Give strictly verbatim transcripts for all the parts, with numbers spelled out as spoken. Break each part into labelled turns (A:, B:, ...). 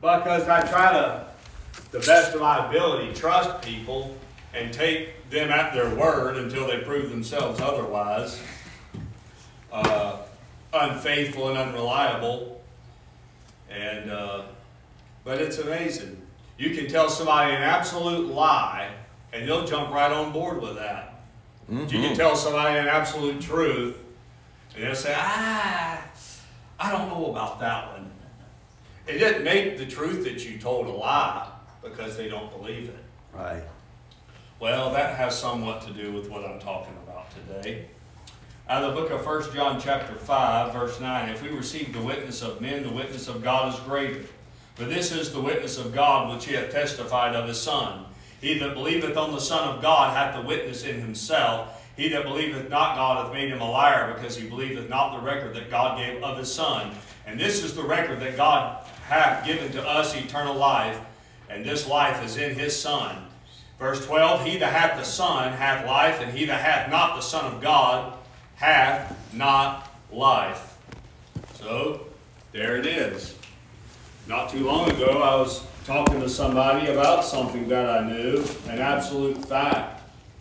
A: Because I try to, the best of my ability, trust people and take them at their word until they prove themselves otherwise. Uh, unfaithful and unreliable. And, uh, but it's amazing. You can tell somebody an absolute lie and they'll jump right on board with that. Mm-hmm. You can tell somebody an absolute truth and they'll say, ah, I don't know about that one. It doesn't make the truth that you told a lie because they don't believe it.
B: Right.
A: Well, that has somewhat to do with what I'm talking about today. Out of the book of First John chapter five, verse nine, if we receive the witness of men, the witness of God is greater. For this is the witness of God which he hath testified of his Son. He that believeth on the Son of God hath the witness in himself. He that believeth not God hath made him a liar, because he believeth not the record that God gave of his Son. And this is the record that God hath given to us, eternal life, and this life is in his Son. Verse twelve, he that hath the Son hath life, and he that hath not the Son of God hath not life. So, there it is. Not too long ago, I was talking to somebody about something that I knew, an absolute fact.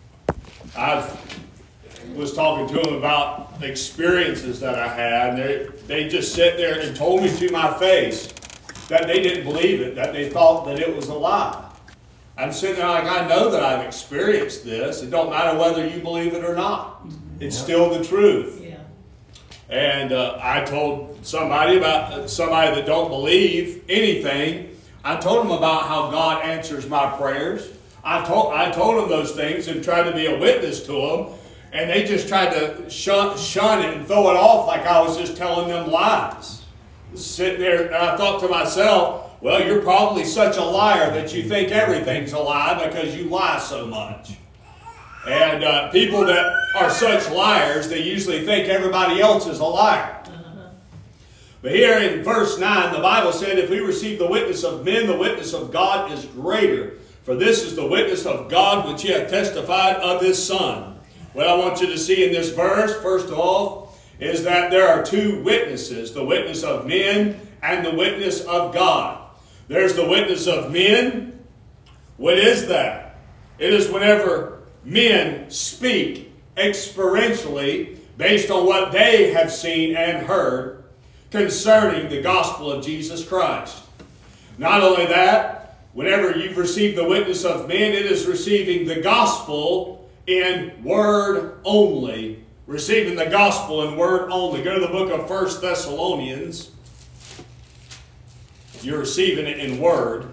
A: I was talking to them about experiences that I had, and they, they just sat there and told me to my face that they didn't believe it, that they thought that it was a lie. I'm sitting there like, I know that I've experienced this. It don't matter whether you believe it or not. It's yeah. still the truth. Yeah. And uh, I told somebody about uh, somebody that don't believe anything. I told them about how God answers my prayers. I told I told them those things and tried to be a witness to them. And they just tried to shun, shun it and throw it off like I was just telling them lies. Sitting there, and I thought to myself, well, you're probably such a liar that you think everything's a lie because you lie so much. And uh, people that are such liars, they usually think everybody else is a liar. Uh-huh. But here in verse nine, the Bible said, if we receive the witness of men, the witness of God is greater. For this is the witness of God which he hath testified of his Son. What I want you to see in this verse, first of all, is that there are two witnesses, the witness of men and the witness of God. There's the witness of men. What is that? It is whenever men speak experientially based on what they have seen and heard concerning the gospel of Jesus Christ. Not only that, whenever you've received the witness of men, it is receiving the gospel in word only. Receiving the gospel in word only. Go to the book of First Thessalonians. You're receiving it in word.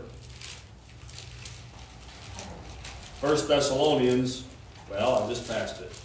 A: First Thessalonians, well, I just passed it.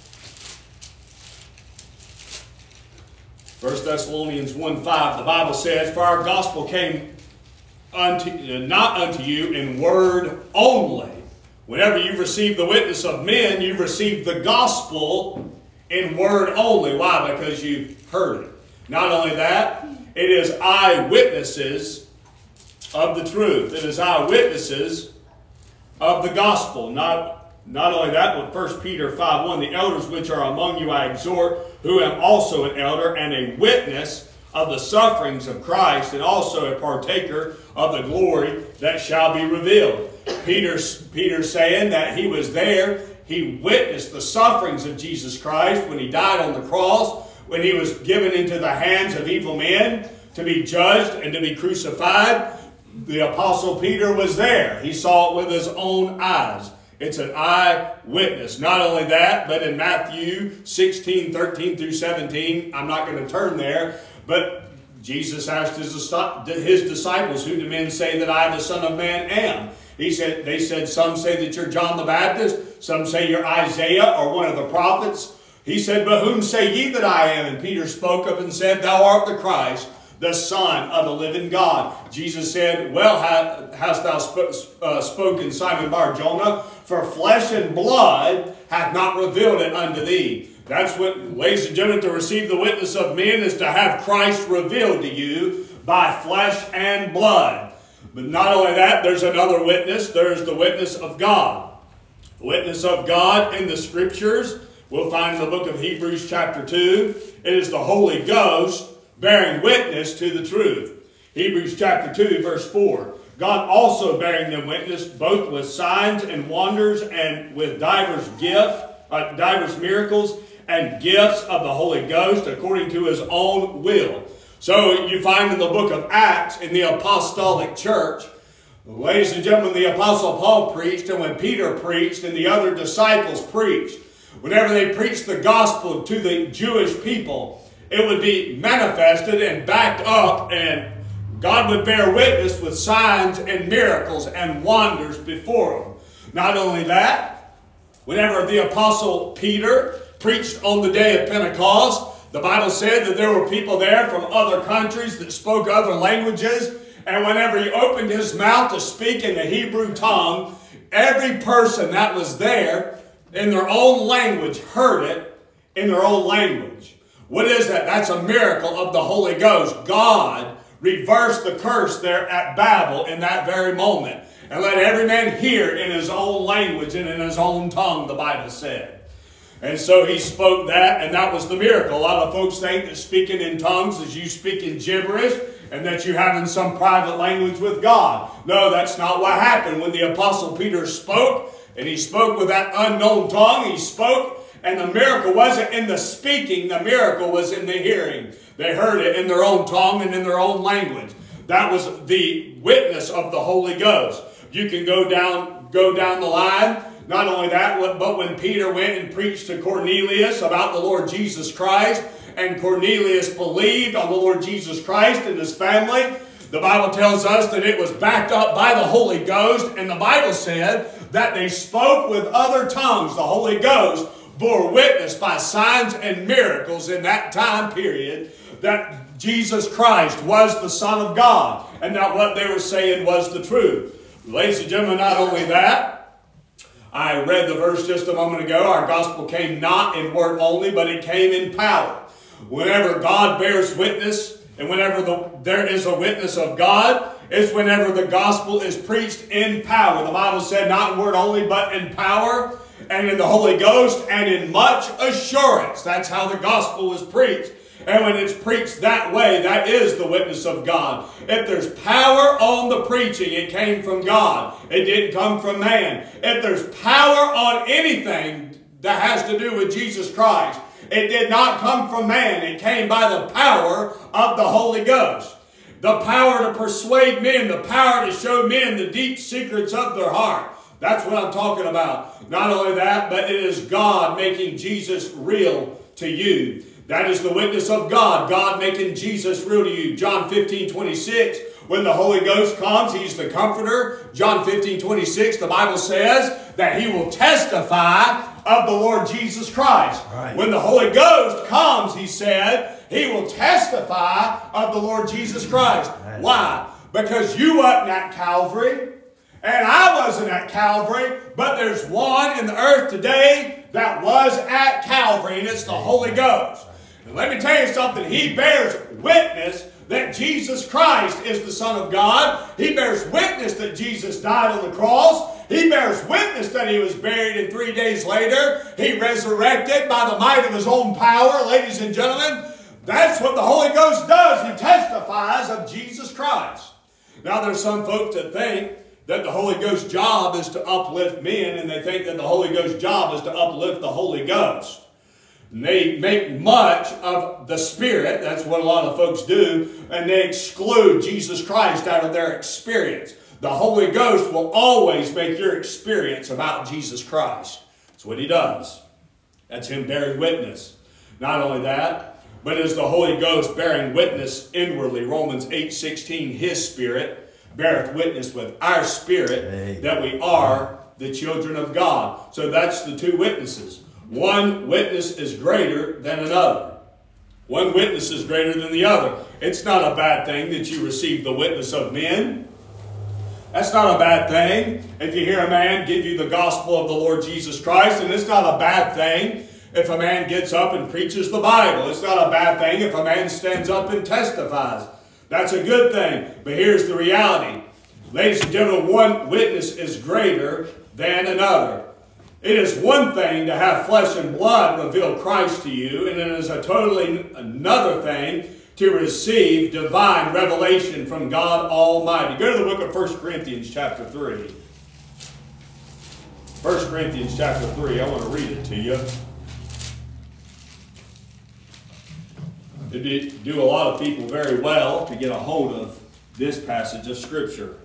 A: First Thessalonians one five, the Bible says, for our gospel came unto, not unto you in word only. Whenever you've received the witness of men, you've received the gospel in word only. Why? Because you've heard it. Not only that, it is eyewitnesses of the truth. It is eyewitnesses of the gospel. Not, not only that, but First Peter five one, the elders which are among you I exhort, who am also an elder and a witness of the sufferings of Christ, and also a partaker of the glory that shall be revealed. Peter's, Peter's saying that he was there. He witnessed the sufferings of Jesus Christ when he died on the cross, when he was given into the hands of evil men to be judged and to be crucified. The Apostle Peter was there. He saw it with his own eyes. It's an eyewitness. Not only that, but in Matthew sixteen, thirteen through seventeen, I'm not going to turn there, but Jesus asked his, his disciples, who do men say that I, the Son of Man, am? He said, they said, some say that you're John the Baptist, some say you're Isaiah or one of the prophets. He said, but whom say ye that I am? And Peter spoke up and said, thou art the Christ, the Son of the living God. Jesus said, well hast thou sp uh, spoken, Simon Bar-Jonah, for flesh and blood hath not revealed it unto thee. That's what, ladies and gentlemen, to receive the witness of men is to have Christ revealed to you by flesh and blood. But not only that, there's another witness. There's the witness of God. The witness of God in the Scriptures, we'll find in the book of Hebrews chapter two. It is the Holy Ghost bearing witness to the truth. Hebrews chapter two, verse four. God also bearing them witness, both with signs and wonders, and with divers gifts, uh, divers miracles, and gifts of the Holy Ghost, according to his own will. So you find in the book of Acts, in the apostolic church, ladies and gentlemen, the apostle Paul preached, and when Peter preached, and the other disciples preached, whenever they preached the gospel to the Jewish people, it would be manifested and backed up, and God would bear witness with signs and miracles and wonders before them. Not only that, whenever the apostle Peter preached on the day of Pentecost, the Bible said that there were people there from other countries that spoke other languages, and whenever he opened his mouth to speak in the Hebrew tongue, every person that was there in their own language heard it in their own language. What is that? That's a miracle of the Holy Ghost. God reversed the curse there at Babel in that very moment, and let every man hear in his own language and in his own tongue, the Bible said. And so he spoke that, and that was the miracle. A lot of folks think that speaking in tongues is you speaking gibberish, and that you're having some private language with God. No, that's not what happened. When the apostle Peter spoke, and he spoke with that unknown tongue, he spoke, and the miracle wasn't in the speaking, the miracle was in the hearing. They heard it in their own tongue and in their own language. That was the witness of the Holy Ghost. You can go down, go down the line. Not only that, but when Peter went and preached to Cornelius about the Lord Jesus Christ, and Cornelius believed on the Lord Jesus Christ and his family, the Bible tells us that it was backed up by the Holy Ghost, and the Bible said that they spoke with other tongues. The Holy Ghost bore witness by signs and miracles in that time period that Jesus Christ was the Son of God, and that what they were saying was the truth. Ladies and gentlemen, not only that, I read the verse just a moment ago, our gospel came not in word only, but it came in power. Whenever God bears witness, and whenever the, there is a witness of God, it's whenever the gospel is preached in power. The Bible said not in word only, but in power, and in the Holy Ghost, and in much assurance. That's how the gospel was preached. And when it's preached that way, that is the witness of God. If there's power on the preaching, it came from God. It didn't come from man. If there's power on anything that has to do with Jesus Christ, it did not come from man. It came by the power of the Holy Ghost. The power to persuade men, the power to show men the deep secrets of their heart. That's what I'm talking about. Not only that, but it is God making Jesus real to you. That is the witness of God, God making Jesus real to you. John fifteen twenty-six, when the Holy Ghost comes, He's the Comforter. John fifteen twenty-six, the Bible says that He will testify of the Lord Jesus Christ. Right. When the Holy Ghost comes, He said, He will testify of the Lord Jesus Christ. Right. Why? Because you wasn't at Calvary, and I wasn't at Calvary, but there's one in the earth today that was at Calvary, and it's the Holy Ghost. And let me tell you something. He bears witness that Jesus Christ is the Son of God. He bears witness that Jesus died on the cross. He bears witness that He was buried, and three days later He resurrected by the might of His own power. Ladies and gentlemen, that's what the Holy Ghost does. He testifies of Jesus Christ. Now there's some folks that think that the Holy Ghost's job is to uplift men, and they think that the Holy Ghost's job is to uplift the Holy Ghost. And they make much of the Spirit, that's what a lot of folks do, and they exclude Jesus Christ out of their experience. The Holy Ghost will always make your experience about Jesus Christ. That's what He does. That's Him bearing witness. Not only that, but it is the Holy Ghost bearing witness inwardly. Romans eight sixteen, His Spirit beareth witness with our spirit that we are the children of God. So that's the two witnesses. One witness is greater than another. One witness is greater than the other. It's not a bad thing that you receive the witness of men. That's not a bad thing if you hear a man give you the gospel of the Lord Jesus Christ. And it's not a bad thing if a man gets up and preaches the Bible. It's not a bad thing if a man stands up and testifies. That's a good thing. But here's the reality. Ladies and gentlemen, one witness is greater than another. It is one thing to have flesh and blood reveal Christ to you, and it is a totally another thing to receive divine revelation from God Almighty. Go to the book of First Corinthians chapter three. First Corinthians chapter three, I want to read it to you. It do a lot of people very well to get a hold of this passage of Scripture.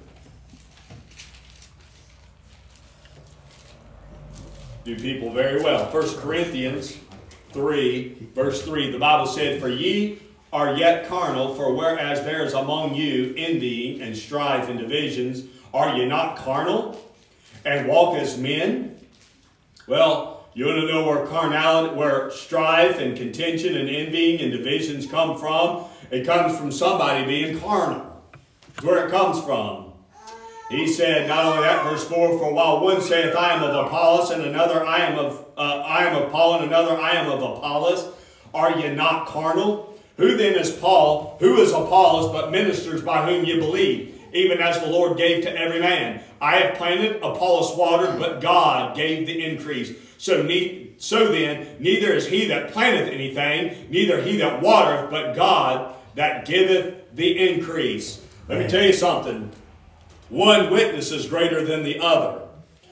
A: Do people very well. First Corinthians three, verse three, the Bible said, "For ye are yet carnal, for whereas there is among you envying and strife and divisions, are ye not carnal, and walk as men?" Well, you want to know where carnality, where strife and contention and envying and divisions come from? It comes from somebody being carnal. That's where it comes from. He said, not only that, verse four, "For while one saith, I am of Apollos, and another, I am of uh, I am of Paul, and another, I am of Apollos, are ye not carnal? Who then is Paul? Who is Apollos, but ministers by whom ye believe? Even as the Lord gave to every man. I have planted, Apollos watered, but God gave the increase. So, ne so then, neither is he that planteth anything, neither he that watereth, but God that giveth the increase." Let me tell you something. One witness is greater than the other.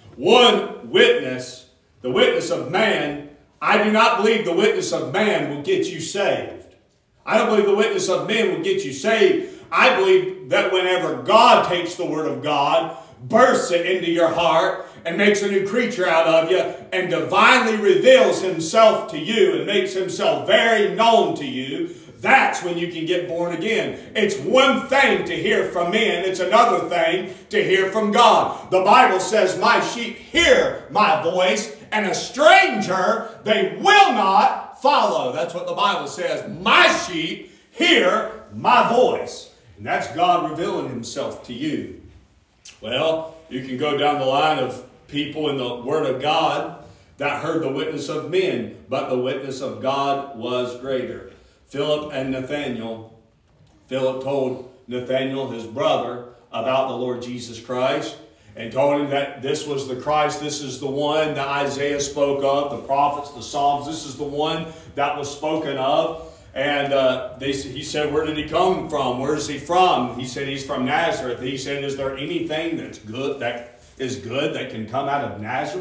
A: One witness, the witness of man, I do not believe the witness of man will get you saved. I don't believe the witness of men will get you saved. I believe that whenever God takes the Word of God, bursts it into your heart, and makes a new creature out of you, and divinely reveals Himself to you, and makes Himself very known to you, that's when you can get born again. It's one thing to hear from men. It's another thing to hear from God. The Bible says, "My sheep hear my voice, and a stranger they will not follow." That's what the Bible says. My sheep hear my voice. And that's God revealing Himself to you. Well, you can go down the line of people in the Word of God that heard the witness of men, but the witness of God was greater. Philip and Nathanael. Philip told Nathanael, his brother, about the Lord Jesus Christ, and told him that this was the Christ, this is the one that Isaiah spoke of, the prophets, the Psalms, this is the one that was spoken of. And uh, they, he said, "Where did he come from? Where is he from?" He said, "He's from Nazareth." He said, "Is there anything that's good, that is good that can come out of Nazareth?"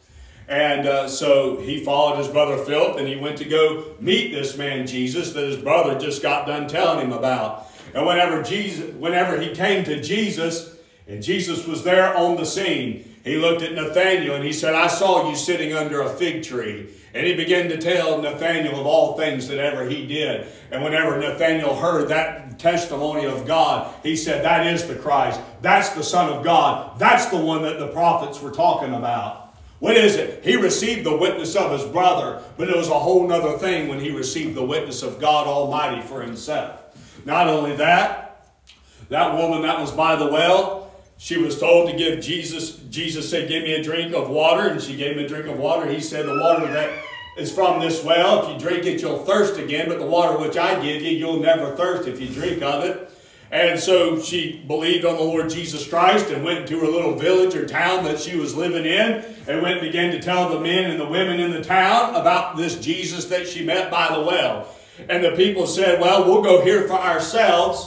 A: And uh, so he followed his brother Philip, and he went to go meet this man Jesus that his brother just got done telling him about. And whenever Jesus, whenever he came to Jesus, and Jesus was there on the scene, he looked at Nathanael and he said, "I saw you sitting under a fig tree." And he began to tell Nathanael of all things that ever he did. And whenever Nathanael heard that testimony of God, he said, "That is the Christ. That's the Son of God. That's the one that the prophets were talking about." What is it? He received the witness of his brother, but it was a whole other thing when he received the witness of God Almighty for himself. Not only that, that woman that was by the well, she was told to give Jesus, Jesus said, "Give me a drink of water," and she gave him a drink of water. He said, "The water that is from this well, if you drink it, you'll thirst again, but the water which I give you, you'll never thirst if you drink of it." And so she believed on the Lord Jesus Christ and went to her little village or town that she was living in, and went and began to tell the men and the women in the town about this Jesus that she met by the well. And the people said, "Well, we'll go hear for ourselves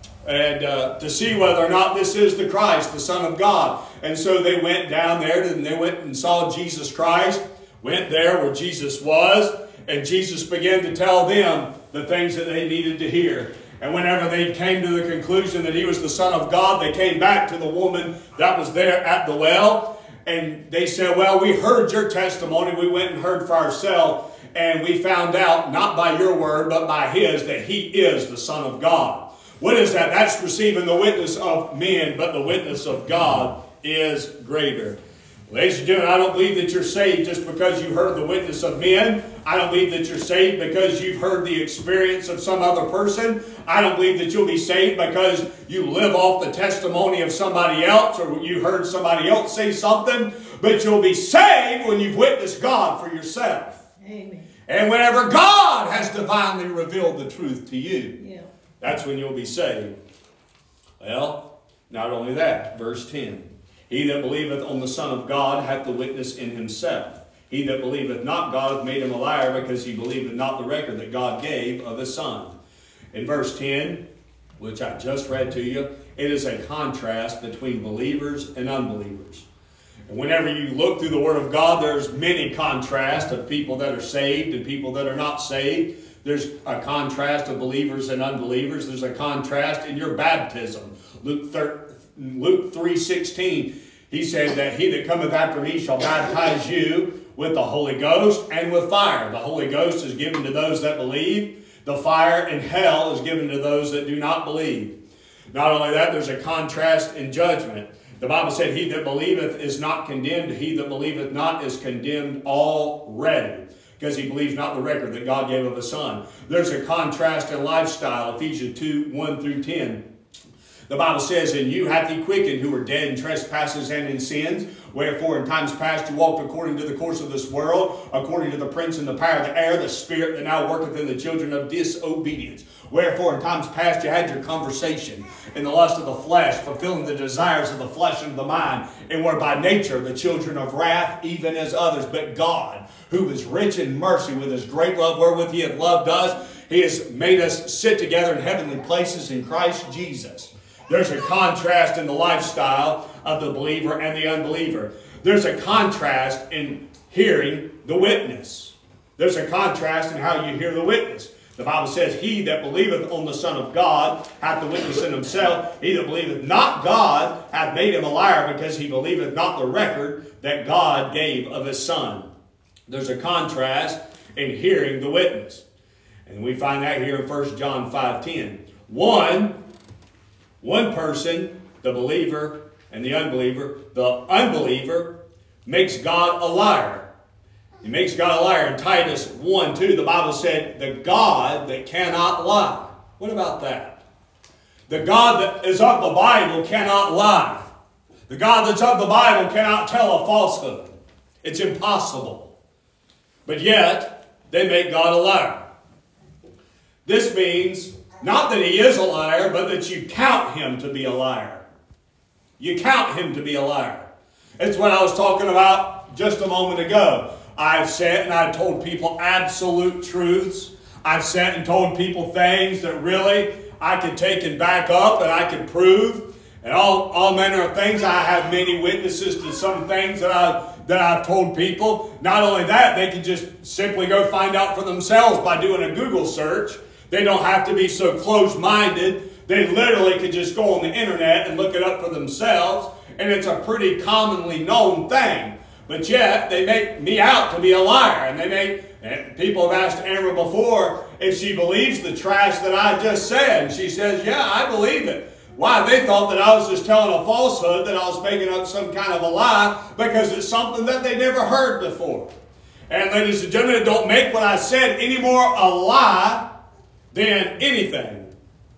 A: and uh, to see whether or not this is the Christ, the Son of God." And so they went down there and they went and saw Jesus Christ, went there where Jesus was, and Jesus began to tell them the things that they needed to hear. And whenever they came to the conclusion that He was the Son of God, they came back to the woman that was there at the well, and they said, "Well, we heard your testimony. We went and heard for ourselves, and we found out, not by your word, but by His, that He is the Son of God." What is that? That's receiving the witness of men, but the witness of God is greater. Ladies and gentlemen, I don't believe that you're saved just because you heard the witness of men. I don't believe that you're saved because you've heard the experience of some other person. I don't believe that you'll be saved because you live off the testimony of somebody else or you heard somebody else say something. But you'll be saved when you've witnessed God for yourself.
B: Amen.
A: And whenever God has divinely revealed the truth to you,
B: Yeah.
A: that's when you'll be saved. Well, not only that, verse ten. "He that believeth on the Son of God hath the witness in himself. He that believeth not God hath made him a liar, because he believeth not the record that God gave of his Son." In verse ten, which I just read to you, it is a contrast between believers and unbelievers. And whenever you look through the Word of God, there's many contrasts of people that are saved and people that are not saved. There's a contrast of believers and unbelievers. There's a contrast in your baptism. Luke three sixteen, he said that he that cometh after me shall baptize you with the Holy Ghost and with fire. The Holy Ghost is given to those that believe. The fire in hell is given to those that do not believe. Not only that, there's a contrast in judgment. The Bible said, he that believeth is not condemned. He that believeth not is condemned already, because he believes not the record that God gave of his Son. There's a contrast in lifestyle. Ephesians two, one through ten. The Bible says, and you hath he quickened who were dead in trespasses and in sins, wherefore in times past you walked according to the course of this world, according to the prince and the power of the air, the spirit that now worketh in the children of disobedience. Wherefore in times past you had your conversation in the lust of the flesh, fulfilling the desires of the flesh and of the mind, and were by nature the children of wrath, even as others. But God, who is rich in mercy, with his great love wherewith he hath loved us, he has made us sit together in heavenly places in Christ Jesus. There's a contrast in the lifestyle of the believer and the unbeliever. There's a contrast in hearing the witness. There's a contrast in how you hear the witness. The Bible says, he that believeth on the Son of God hath the witness in himself. He that believeth not God hath made him a liar, because he believeth not the record that God gave of his Son. There's a contrast in hearing the witness. And we find that here in First John five ten. One One person, the believer and the unbeliever, the unbeliever makes God a liar. He makes God a liar. In Titus one two, the Bible said, the God that cannot lie. What about that? The God that is of the Bible cannot lie. The God that's of the Bible cannot tell a falsehood. It's impossible. But yet, they make God a liar. This means not that he is a liar, but that you count him to be a liar. You count him to be a liar. It's what I was talking about just a moment ago. I've sat and I've told people absolute truths. I've sat and told people things that really I could take and back up and I could prove. And all, all manner of things. I have many witnesses to some things that I've, that I've told people. Not only that, they can just simply go find out for themselves by doing a Google search. They don't have to be so closed-minded. They literally could just go on the internet and look it up for themselves. And it's a pretty commonly known thing. But yet, they make me out to be a liar. And they make, and people have asked Amber before if she believes the trash that I just said. And she says, yeah, I believe it. Why? They thought that I was just telling a falsehood, that I was making up some kind of a lie, because it's something that they never heard before. And ladies and gentlemen, it don't make what I said any more a lie than anything.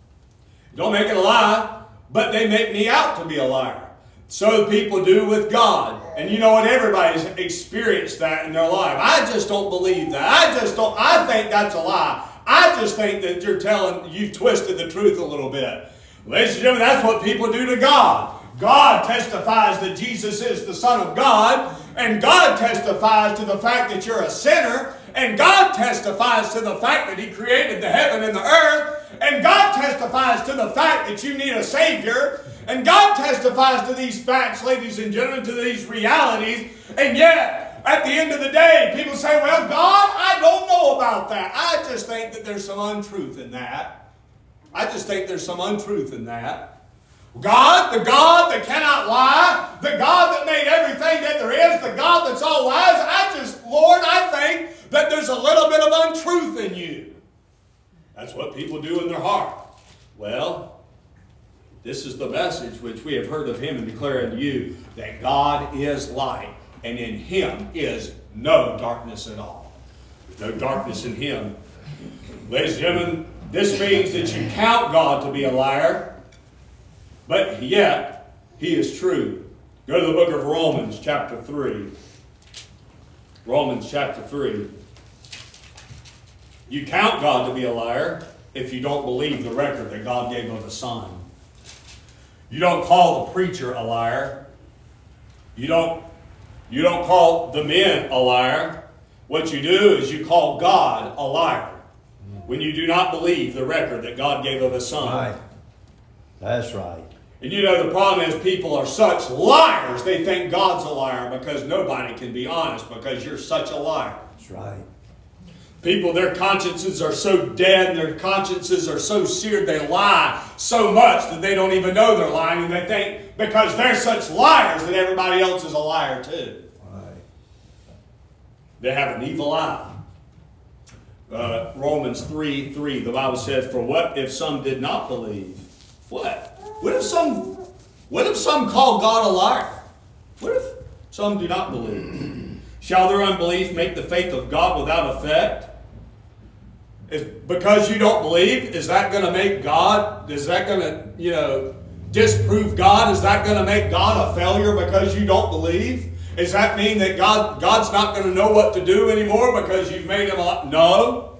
A: Don't make it a lie, but they make me out to be a liar. So people do with God. And you know what? Everybody's experienced that in their life. I just don't believe that. I just don't, I think that's a lie. I just think that you're telling, you've twisted the truth a little bit. Ladies and gentlemen, that's what people do to God. God testifies that Jesus is the Son of God, and God testifies to the fact that you're a sinner, and God testifies to the fact that he created the heaven and the earth, and God testifies to the fact that you need a Savior, and God testifies to these facts, ladies and gentlemen, to these realities, and yet, at the end of the day, people say, well, God, I don't know about that. I just think that there's some untruth in that. I just think there's some untruth in that. God, the God that cannot lie, the God that made everything that there is, the God that's all wise, I just, Lord, I think that there's a little bit of untruth in you. That's what people do in their heart. Well, this is the message which we have heard of him and declare unto you, that God is light, and in him is no darkness at all. There's no darkness in him. Ladies and gentlemen, this means that you count God to be a liar, but yet he is true. Go to the book of Romans chapter three. Romans chapter three. You count God to be a liar if you don't believe the record that God gave of the Son. You don't call the preacher a liar. You don't, you don't call the men a liar. What you do is you call God a liar. when you do not believe the record that God gave of His Son.
B: Right. That's right.
A: And you know, the problem is people are such liars, they think God's a liar because nobody can be honest because you're such a liar.
B: That's right.
A: People, their consciences are so dead, their consciences are so seared, they lie so much that they don't even know they're lying, and they think because they're such liars that everybody else is a liar too.
B: Right.
A: They have an evil eye. Uh, Romans three three, the Bible says, for what if some did not believe? What? What if some, what if some call God a liar? What if some do not believe? Shall their unbelief make the faith of God without effect? Is, because you don't believe, is that going to make God, is that going to, you know, disprove God? Is that going to make God a failure because you don't believe? Does that mean that God, God's not going to know what to do anymore because you've made Him a... No.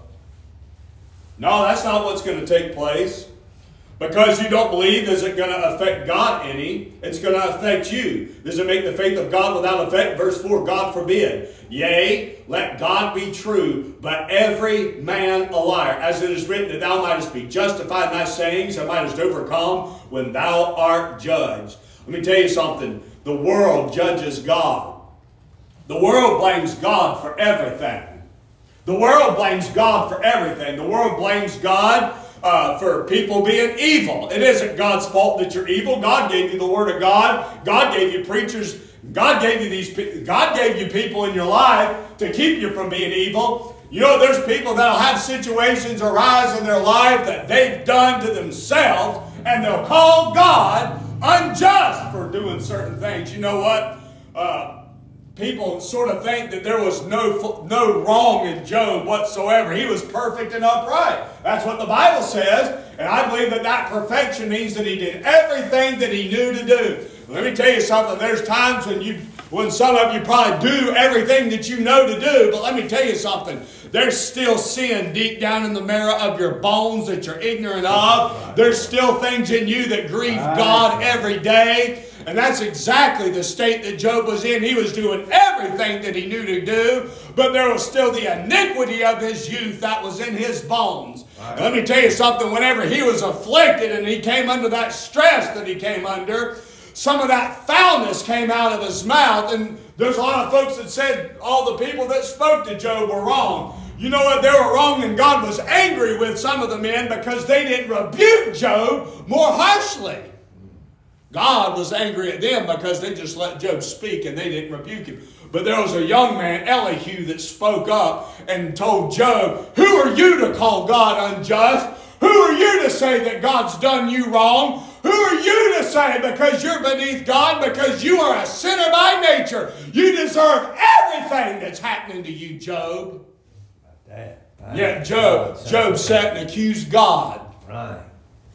A: No, that's not what's going to take place. Because you don't believe, is it going to affect God any? It's going to affect you. Does it make the faith of God without effect? Verse four, God forbid. Yea, let God be true, but every man a liar. As it is written, that thou mightest be justified in thy sayings, and mightest overcome when thou art judged. Let me tell you something. The world judges God. The world blames God for everything. The world blames God for everything. The world blames God Uh, for people being evil. It isn't God's fault that you're evil. God gave you the Word of God. God gave you preachers. God gave you these. God gave you people in your life to keep you from being evil. You know, there's people that'll have situations arise in their life that they've done to themselves, and they'll call God unjust for doing certain things. You know what? Uh, People sort of think that there was no, no wrong in Job whatsoever. He was perfect and upright. That's what the Bible says. And I believe that that perfection means that he did everything that he knew to do. Let me tell you something. There's times when you, when some of you probably do everything that you know to do. But let me tell you something. There's still sin deep down in the marrow of your bones that you're ignorant of. There's still things in you that grieve God every day. And that's exactly the state that Job was in. He was doing everything that he knew to do, but there was still the iniquity of his youth that was in his bones. Right. Let me tell you something. Whenever he was afflicted and he came under that stress that he came under, some of that foulness came out of his mouth. And there's a lot of folks that said all the people that spoke to Job were wrong. You know what? They were wrong, and God was angry with some of the men because they didn't rebuke Job more harshly. God was angry at them because they just let Job speak and they didn't rebuke him. But there was a young man, Elihu, that spoke up and told Job, who are you to call God unjust? Who are you to say that God's done you wrong? Who are you to say because you're beneath God, because you are a sinner by nature? You deserve everything that's happening to you, Job.
B: That,
A: Yet Job, Job sat and accused God.
B: Right.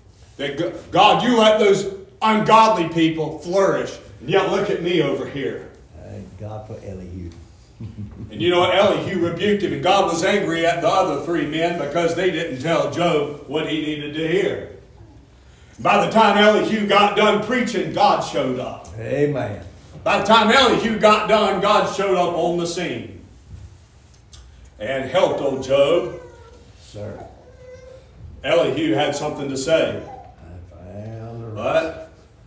A: That God, you let those ungodly people flourish. And yet look at me over here.
B: Thank God for Elihu.
A: And you know what? Elihu rebuked him, and God was angry at the other three men because they didn't tell Job what he needed to hear. By the time Elihu got done preaching, God showed up.
B: Amen.
A: By the time Elihu got done, God showed up on the scene and helped old Job.
B: Sir.
A: Elihu had something to say. But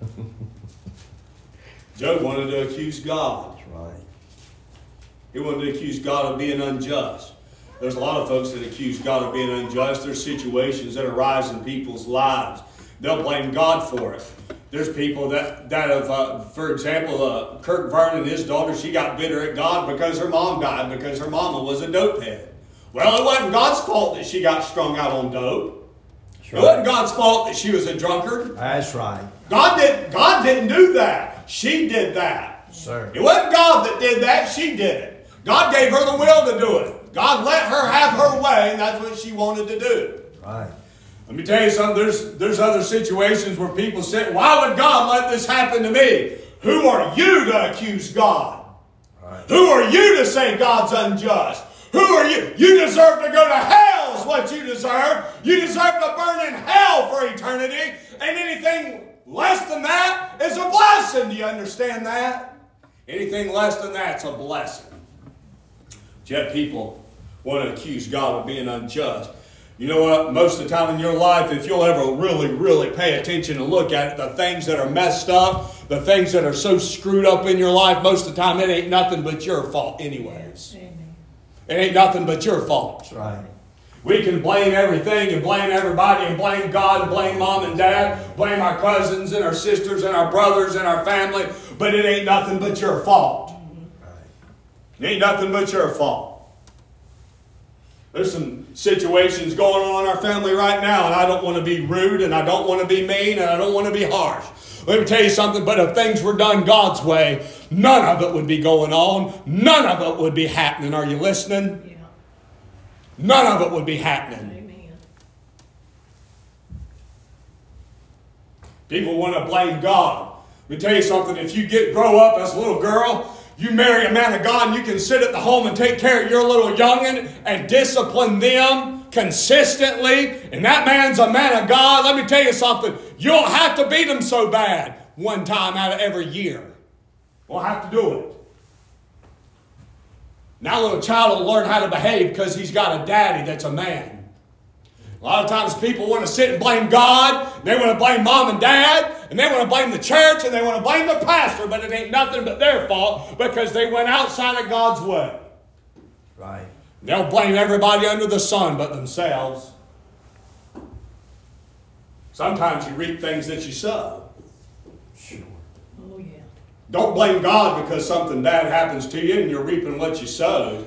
A: Job wanted to accuse God.
B: That's right.
A: He wanted to accuse God of being unjust. There's a lot of folks that accuse God of being unjust. There's situations that arise in people's lives. They'll blame God for it. There's people that, that have, uh, for example, uh, Kirk Vernon, his daughter, she got bitter at God because her mom died because her mama was a dopehead. Well, it wasn't God's fault that she got strung out on dope. Right. It wasn't God's fault that she was a drunkard.
B: That's right.
A: God, did, God didn't do that. She did that.
B: Sir.
A: It wasn't God that did that. She did it. God gave her the will to do it. God let her have her way, and that's what she wanted to do.
B: Right.
A: Let me tell you something. There's, there's other situations where people say, why would God let this happen to me? Who are you to accuse God? Right. Who are you to say God's unjust? Who are you? You deserve to go to hell is what you deserve. You deserve to burn in hell for eternity. And anything less than that is a blessing. Do you understand that? Anything less than that's a blessing. Yet people want to accuse God of being unjust. You know what? Most of the time in your life, if you'll ever really, really pay attention and look at it, the things that are messed up, the things that are so screwed up in your life, most of the time it ain't nothing but your fault anyways.
C: Amen.
A: It ain't nothing but your fault.
B: That's right.
A: We can blame everything and blame everybody and blame God and blame mom and dad, blame our cousins and our sisters and our brothers and our family, but it ain't nothing but your fault.
B: Right.
A: It ain't nothing but your fault. There's some situations going on in our family right now, and I don't want to be rude, and I don't want to be mean, and I don't want to be harsh. Let me tell you something, but if things were done God's way, none of it would be going on. None of it would be happening. Are you listening?
C: Yeah.
A: None of it would be happening.
C: Amen.
A: People want to blame God. Let me tell you something, if you get grow up as a little girl, you marry a man of God, and you can sit at the home and take care of your little youngin' and discipline them consistently, and that man's a man of God. Let me tell you something, you don't have to beat him so bad one time out of every year. We'll have to do it. Now a little child will learn how to behave because he's got a daddy that's a man. A lot of times people want to sit and blame God, they want to blame mom and dad, and they want to blame the church, and they want to blame the pastor, but it ain't nothing but their fault because they went outside of God's way.
B: Right.
A: They'll blame everybody under the sun but themselves. Sometimes you reap things that you sow.
B: Sure.
C: Oh, yeah.
A: Don't blame God because something bad happens to you and you're reaping what you sowed.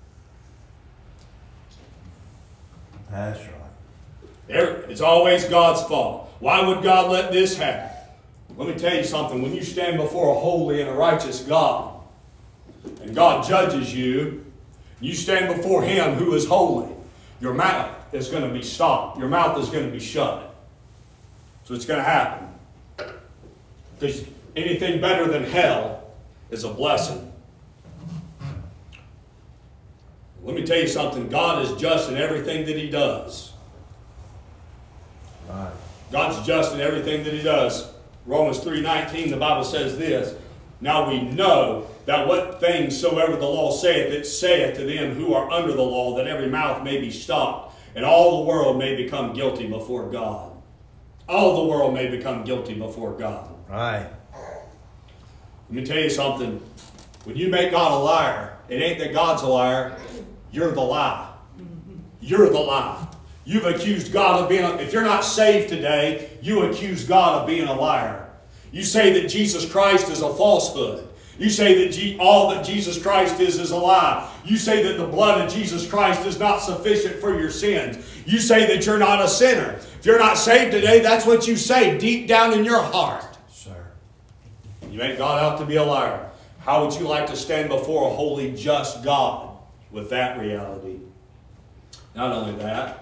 B: That's right.
A: It's always God's fault. Why would God let this happen? Let me tell you something. When you stand before a holy and a righteous God, and God judges you, you stand before Him who is holy, your mouth is going to be stopped. Your mouth is going to be shut. So it's going to happen. Because anything better than hell is a blessing. Let me tell you something. God is just in everything that He does.
B: Right.
A: God's just in everything that He does. Romans three nineteen, the Bible says this, now we know that what things soever the law saith, it saith to them who are under the law, that every mouth may be stopped, and all the world may become guilty before God. All the world may become guilty before God.
B: Right.
A: Let me tell you something. When you make God a liar, it ain't that God's a liar. You're the lie. You're the lie. You've accused God of being, a, if you're not saved today, you accuse God of being a liar. You say that Jesus Christ is a falsehood. You say that G, all that Jesus Christ is is a lie. You say that the blood of Jesus Christ is not sufficient for your sins. You say that you're not a sinner. If you're not saved today, that's what you say deep down in your heart.
B: Sir.
A: You make God out to be a liar. How would you like to stand before a holy, just God with that reality? Not only that,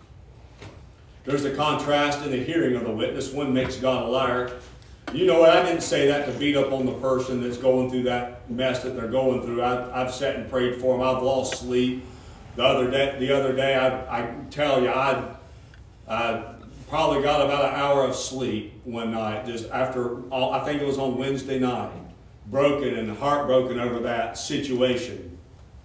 A: there's a contrast in the hearing of the witness. One makes God a liar. You know what? I didn't say that to beat up on the person that's going through that mess that they're going through. I, I've sat and prayed for them. I've lost sleep. The other day, the other day I, I tell you, I, I probably got about an hour of sleep one night, just after, all, I think it was on Wednesday night. Broken and heartbroken over that situation.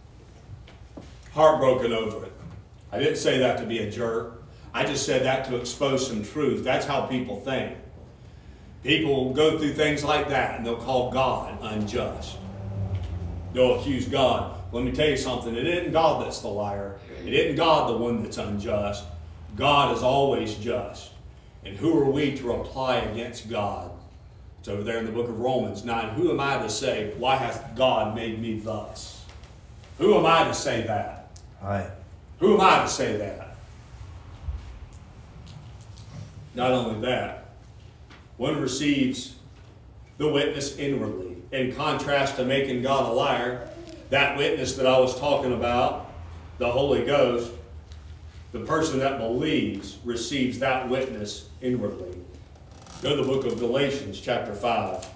A: Heartbroken over it. I didn't say that to be a jerk. I just said that to expose some truth. That's how people think. People will go through things like that and they'll call God unjust. They'll accuse God. Let me tell you something. It isn't God that's the liar. It isn't God the one that's unjust. God is always just. And who are we to reply against God? It's over there in the book of Romans nine. Who am I to say, why hath God made me thus? Who am I to say that?
B: Right.
A: Who am I to say that? Not only that, one receives the witness inwardly. In contrast to making God a liar, that witness that I was talking about, the Holy Ghost, the person that believes receives that witness inwardly. Go to the book of Galatians chapter five.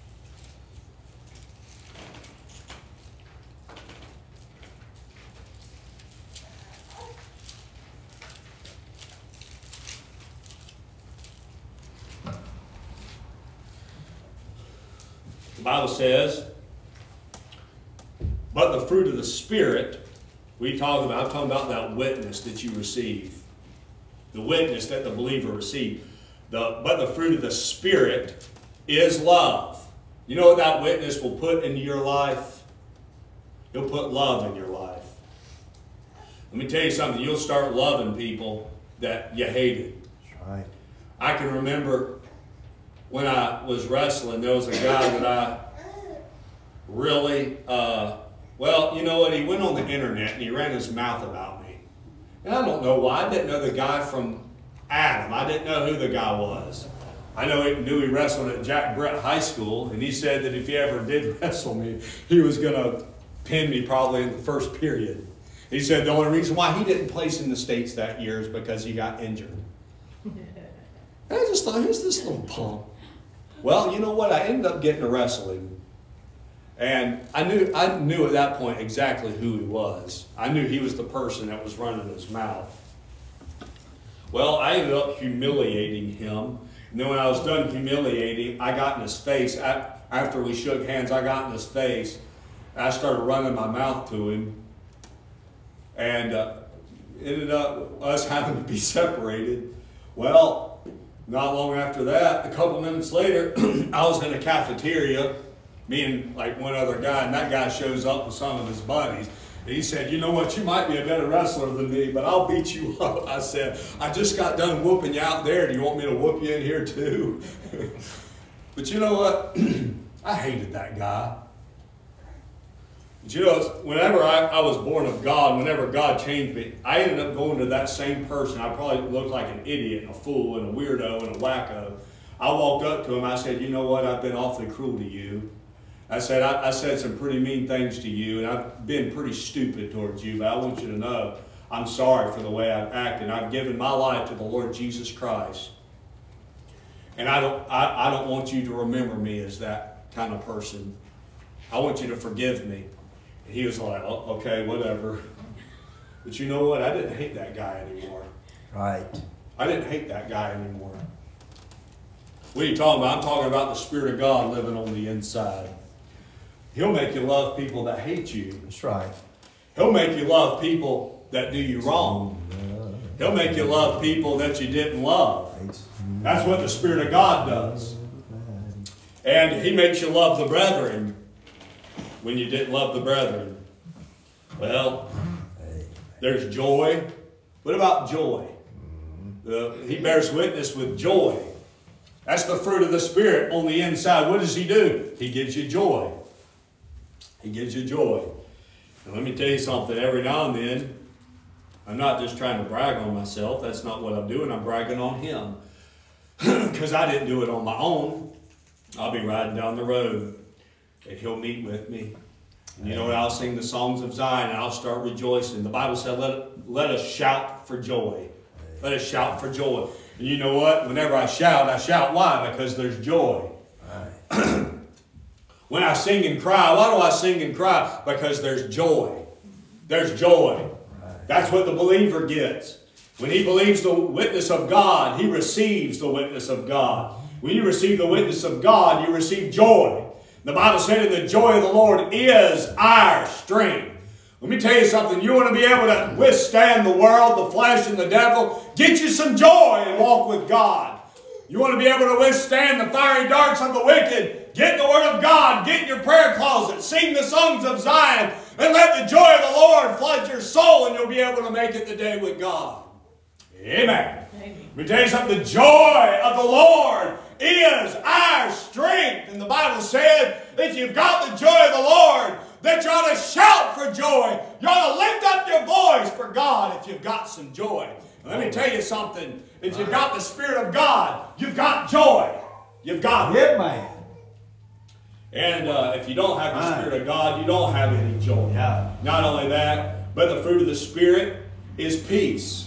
A: The Bible says, but the fruit of the Spirit, we talk about, I'm talking about that witness that you receive. the witness that the believer received. The, but the fruit of the Spirit is love. You know what that witness will put into your life? He'll put love in your life. Let me tell you something. You'll start loving people that you hated.
B: That's right.
A: I can remember when I was wrestling, there was a guy that I really, uh, well, you know what? He went on the internet and he ran his mouth about me. And I don't know why. I didn't know the guy from Adam. I didn't know who the guy was. I know he knew he wrestled at Jack Brett High School, and he said that if he ever did wrestle me, he was going to pin me probably in the first period. He said the only reason why he didn't place in the States that year is because he got injured. And I just thought, who's this little punk? Well, you know what? I ended up getting to wrestling. And I knew I knew at that point exactly who he was. I knew he was the person that was running his mouth. Well, I ended up humiliating him. And then when I was done humiliating, I got in his face. After we shook hands, I got in his face. And I started running my mouth to him. And uh, ended up us having to be separated. Well, not long after that, a couple minutes later, I was in a cafeteria, me and like one other guy, and that guy shows up with some of his buddies. And he said, you know what, you might be a better wrestler than me, but I'll beat you up. I said, I just got done whooping you out there. Do you want me to whoop you in here too? But you know what? I hated that guy. But you know, whenever I, I was born of God, whenever God changed me, I ended up going to that same person. I probably looked like an idiot and a fool and a weirdo and a wacko. I walked up to him. I said, you know what? I've been awfully cruel to you. I said, I, I said some pretty mean things to you, and I've been pretty stupid towards you, but I want you to know I'm sorry for the way I've acted. I've given my life to the Lord Jesus Christ. And I don't, I, I don't want you to remember me as that kind of person. I want you to forgive me. And he was like, oh, okay, whatever. But you know what? I didn't hate that guy anymore.
B: Right.
A: I didn't hate that guy anymore. What are you talking about? I'm talking about the Spirit of God living on the inside. He'll make you love people that hate you.
B: That's right.
A: He'll make you love people that do you wrong. He'll make you love people that you didn't love. That's what the Spirit of God does. And He makes you love the brethren when you didn't love the brethren. Well, there's joy. What about joy? The, he bears witness with joy. That's the fruit of the Spirit on the inside. What does He do? He gives you joy. He gives you joy. And let me tell you something. Every now and then, I'm not just trying to brag on myself. That's not what I'm doing. I'm bragging on Him. Because I didn't do it on my own. I'll be riding down the road, and He'll meet with me. And you know what? I'll sing the songs of Zion, and I'll start rejoicing. The Bible said, let, let us shout for joy. Let us shout for joy. And you know what? Whenever I shout, I shout. Why? Because there's joy. Right. When I sing and cry, why do I sing and cry? Because there's joy. There's joy. Right. That's what the believer gets. When he believes the witness of God, he receives the witness of God. When you receive the witness of God, you receive joy. The Bible said, the joy of the Lord is our strength. Let me tell you something. You want to be able to withstand the world, the flesh, and the devil? Get you some joy and walk with God. You want to be able to withstand the fiery darts of the wicked? Get the Word of God. Get in your prayer closet. Sing the songs of Zion. And let the joy of the Lord flood your soul, and you'll be able to make it the day with God. Amen. Amen. Let me tell you something. The joy of the Lord is our strength. And the Bible said, if you've got the joy of the Lord, that you ought to shout for joy. You ought to lift up your voice for God if you've got some joy. And let me tell you something. If you've got the Spirit of God, you've got joy. You've got it.
B: man.
A: And uh, if you don't have the Spirit of God, you don't have any joy.
B: Yeah.
A: Not only that, but the fruit of the Spirit is peace.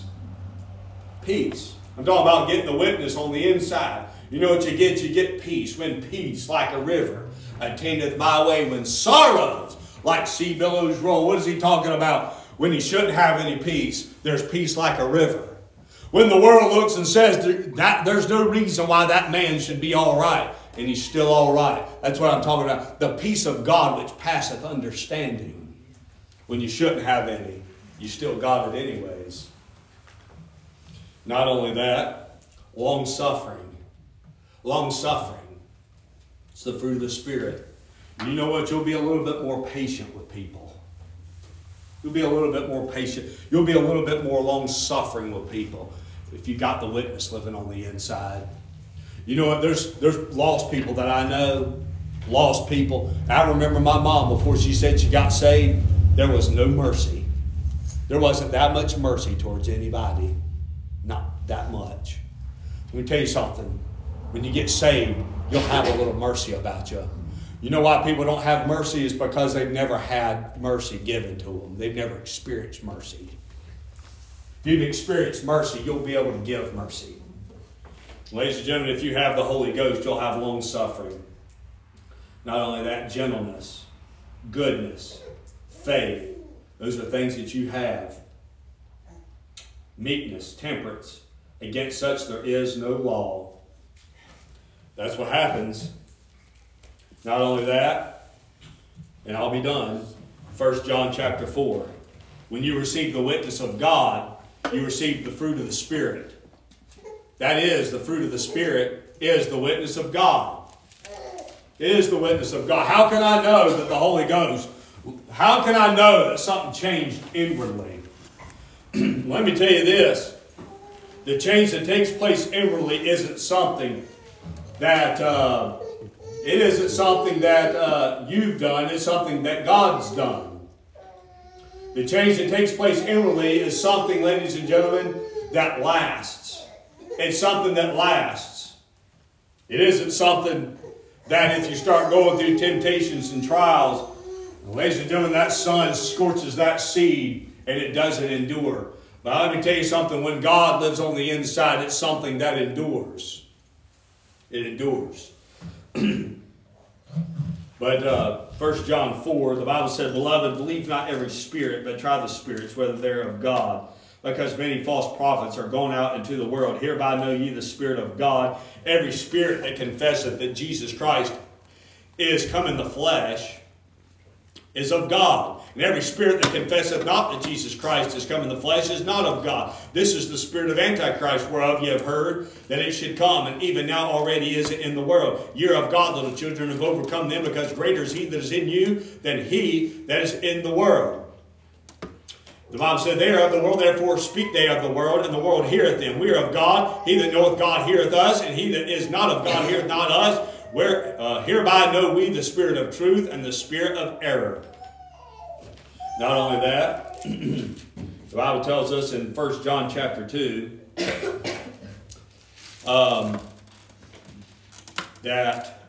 A: Peace. I'm talking about getting the witness on the inside. You know what you get? You get peace. When peace, like a river, attaineth my way. When sorrows, like sea billows roll. What is he talking about? When he shouldn't have any peace, there's peace like a river. When the world looks and says that there's no reason why that man should be all right, and he's still all right. That's what I'm talking about. The peace of God which passeth understanding. When you shouldn't have any, you still got it anyways. Not only that, long-suffering. Long-suffering. It's the fruit of the Spirit. And you know what? You'll be a little bit more patient with people. You'll be a little bit more patient. You'll be a little bit more long-suffering with people if you got the witness living on the inside. You know what? There's, there's lost people that I know. Lost people. I remember my mom, before she said she got saved, there was no mercy. There wasn't that much mercy towards anybody. Not that much. Let me tell you something. When you get saved, you'll have a little mercy about you. You know why people don't have mercy? Is because they've never had mercy given to them. They've never experienced mercy. If you've experienced mercy, you'll be able to give mercy. Ladies and gentlemen, if you have the Holy Ghost, you'll have long suffering. Not only that, gentleness, goodness, faith. Those are things that you have. Meekness, temperance. Against such there is no law. That's what happens. Not only that, and I'll be done, First John chapter four. When you receive the witness of God, you receive the fruit of the Spirit. That is, the fruit of the Spirit is the witness of God. It is the witness of God. How can I know that the Holy Ghost, how can I know that something changed inwardly? Let me tell you this. The change that takes place inwardly isn't something that, uh, it isn't something that uh, you've done. It's something that God's done. The change that takes place inwardly is something, ladies and gentlemen, that lasts. It's something that lasts. It isn't something that if you start going through temptations and trials, ladies and gentlemen, that sun scorches that seed and it doesn't endure. But let me tell you something, when God lives on the inside, it's something that endures. It endures. But uh, First John four, the Bible said, Beloved, believe not every spirit, but try the spirits, whether they're of God. Because many false prophets are gone out into the world. Hereby know ye the Spirit of God. Every spirit that confesseth that Jesus Christ is come in the flesh is of God. And every spirit that confesseth not that Jesus Christ is come in the flesh is not of God. This is the spirit of Antichrist, whereof ye have heard that it should come, and even now already is it in the world. Ye are of God, little children, have overcome them, because greater is he that is in you than he that is in the world. The Bible said, They are of the world, therefore speak they of the world, and the world heareth them. We are of God. He that knoweth God heareth us, and he that is not of God heareth not us. Where, uh, hereby know we the spirit of truth and the spirit of error. Not only that, the Bible tells us in First John chapter two um, that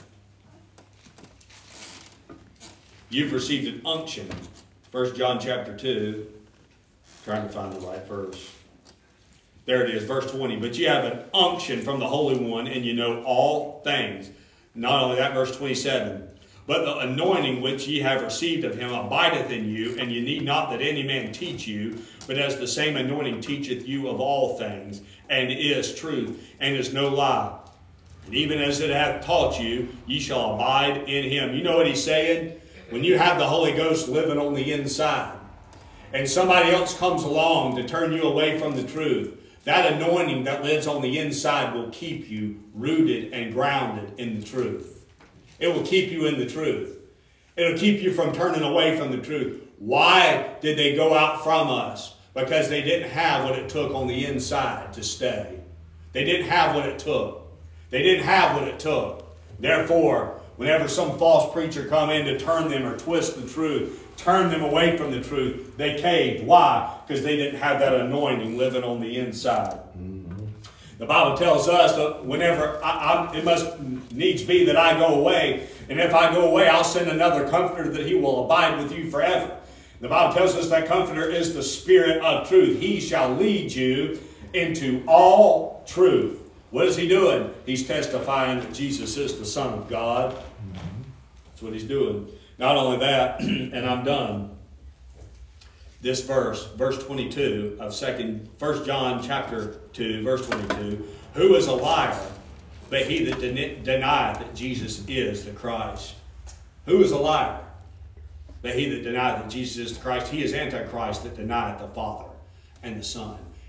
A: you've received an unction. First John chapter two. Trying to find the right verse. There it is, verse twenty. But ye have an unction from the Holy One, and you know all things. Not only that, verse twenty-seven. But the anointing which ye have received of him abideth in you, and ye need not that any man teach you, but as the same anointing teacheth you of all things, and is truth, and is no lie. And even as it hath taught you, ye shall abide in him. You know what he's saying? When you have the Holy Ghost living on the inside, and somebody else comes along to turn you away from the truth, that anointing that lives on the inside will keep you rooted and grounded in the truth. It will keep you in the truth. It'll keep you from turning away from the truth. Why did they go out from us? Because they didn't have what it took on the inside to stay. They didn't have what it took. They didn't have what it took. Therefore, whenever some false preacher come in to turn them or twist the truth, turn them away from the truth, they caved. Why? Because they didn't have that anointing living on the inside. Mm-hmm. The Bible tells us that whenever I, I, it must needs be that I go away, and if I go away, I'll send another comforter that he will abide with you forever. The Bible tells us that comforter is the Spirit of truth. He shall lead you into all truth. What is he doing? He's testifying that Jesus is the Son of God. Mm-hmm. That's what he's doing. Not only that, and I'm done. This verse, verse twenty-two of second, First John chapter two, verse twenty-two. Who is a liar, but he that den- denieth that Jesus is the Christ? Who is a liar, but he that denieth that Jesus is the Christ? He is Antichrist that denieth the Father and the Son.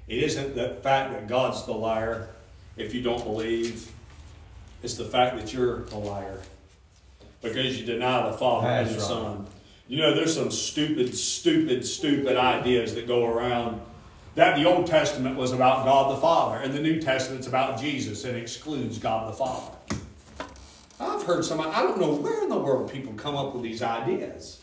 A: It isn't the fact that God's the liar if you don't believe. It's the fact that you're a liar because you deny the Father
B: That's
A: and the
B: right.
A: Son. You know, there's some stupid, stupid, stupid ideas that go around that the Old Testament was about God the Father and the New Testament's about Jesus and excludes God the Father. I've heard some, I don't know where in the world people come up with these ideas.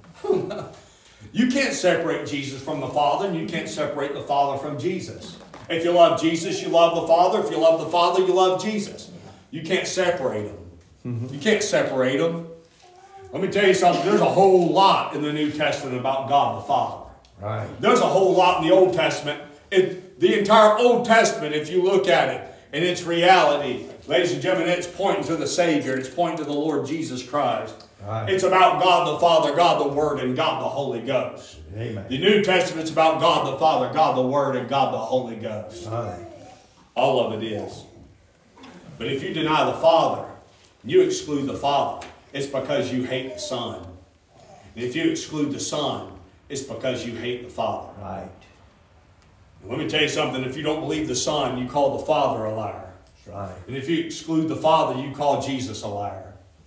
A: You can't separate Jesus from the Father, and you can't separate the Father from Jesus. If you love Jesus, you love the Father. If you love the Father, you love Jesus. You can't separate them. Mm-hmm. You can't separate them. Let me tell you something. There's a whole lot in the New Testament about God the Father.
B: Right.
A: There's a whole lot in the Old Testament. It, the entire Old Testament, if you look at it, and its reality, ladies and gentlemen, it's pointing to the Savior. It's pointing to the Lord Jesus Christ.
B: Right.
A: It's about God the Father, God the Word, and God the Holy Ghost.
B: Amen.
A: The New Testament's about God the Father, God the Word, and God the Holy Ghost.
B: Right.
A: All of it is. But if you deny the Father, you exclude the Father, it's because you hate the Son. And if you exclude the Son, it's because you hate the Father.
B: Right.
A: And let me tell you something. If you don't believe the Son, you call the Father a liar.
B: That's right.
A: And if you exclude the Father, you call Jesus a liar.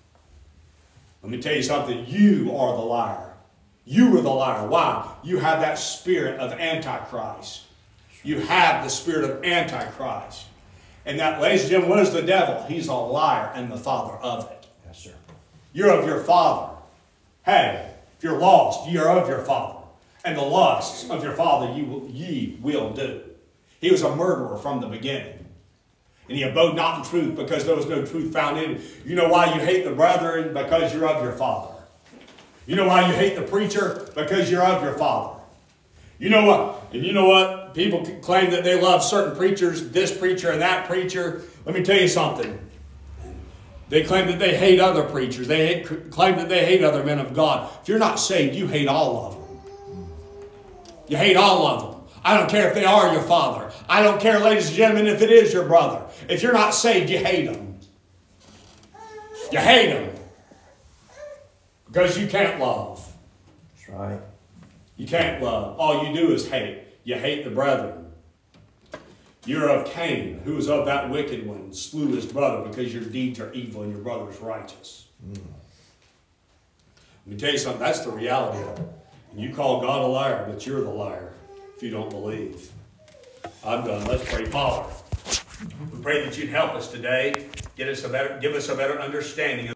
A: Let me tell you something. You are the liar. You are the liar. Why? You have that spirit of Antichrist. You have the spirit of Antichrist. And that, ladies and gentlemen, what is the devil? He's a liar and the father of it.
B: Yes, sir.
A: You're of your father. Hey, if you're lost, you're of your father. And the lusts of your father you will, ye will do. He was a murderer from the beginning. And he abode not in truth because there was no truth found in him. You know why you hate the brethren? Because you're of your father. You know why you hate the preacher? Because you're of your father. You know what? And you know what? People claim that they love certain preachers, this preacher and that preacher. Let me tell you something. They claim that they hate other preachers. They hate, claim that they hate other men of God. If you're not saved, you hate all of them. You hate all of them. I don't care if they are your father. I don't care, ladies and gentlemen, if it is your brother. If you're not saved, you hate them. You hate them. Because you can't love.
B: That's right.
A: You can't love. All you do is hate. You hate the brethren. You're of Cain, who was of that wicked one, slew his brother because your deeds are evil and your brother is righteous. Mm. Let me tell you something. That's the reality of it. And you call God a liar, but you're the liar if you don't believe. I'm done. Let's pray. Father, we pray that you'd help us today. Get us a better, give us a better understanding of